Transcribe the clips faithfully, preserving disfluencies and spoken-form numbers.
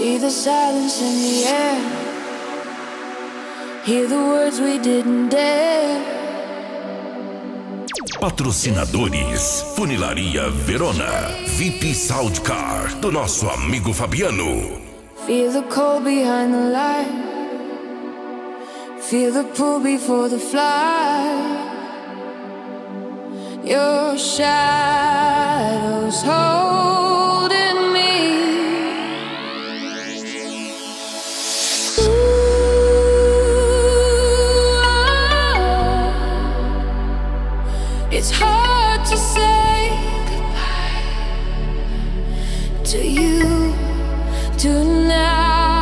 See the silence in the air, hear the words we didn't dare. Patrocinadores: Funilaria Verona, V I P Soundcar do nosso amigo Fabiano. Feel the cold behind the light, feel the pull before the flight. Your shadows holding me. Ooh, it's hard to say goodbye to you tonight.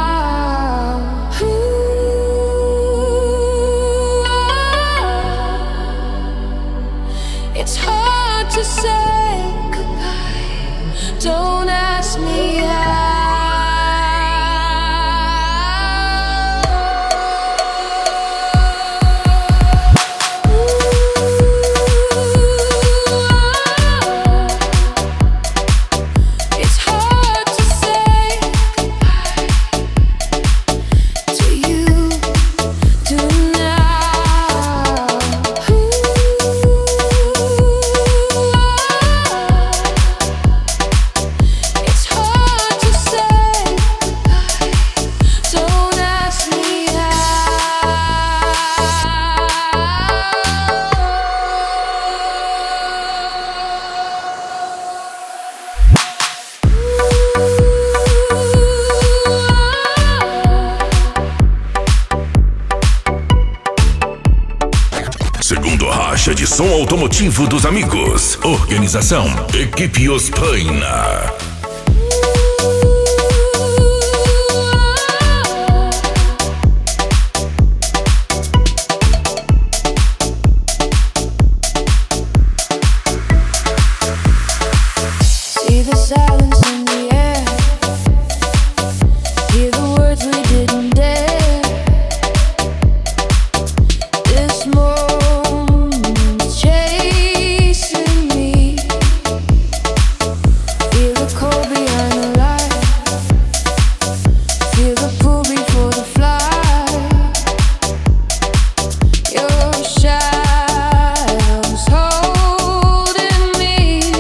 It's hard to say goodbye. Don't ask me how. It's hard to say goodbye to you tonight. It's hard to say goodbye. Don't ask me Segundo racha de som automotivo dos amigos. Organização: Equipe Ospaina. See the silence in the air, hear the words we didn't dare. This moment's chasing me. Feel the cold behind the light, feel the pull before the flight. Your shadows holding me.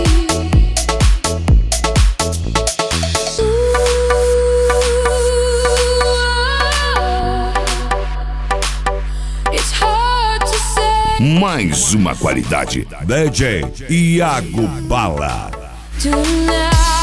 It's hard to say Mais uma qualidade. D J Iago Bala. tonight.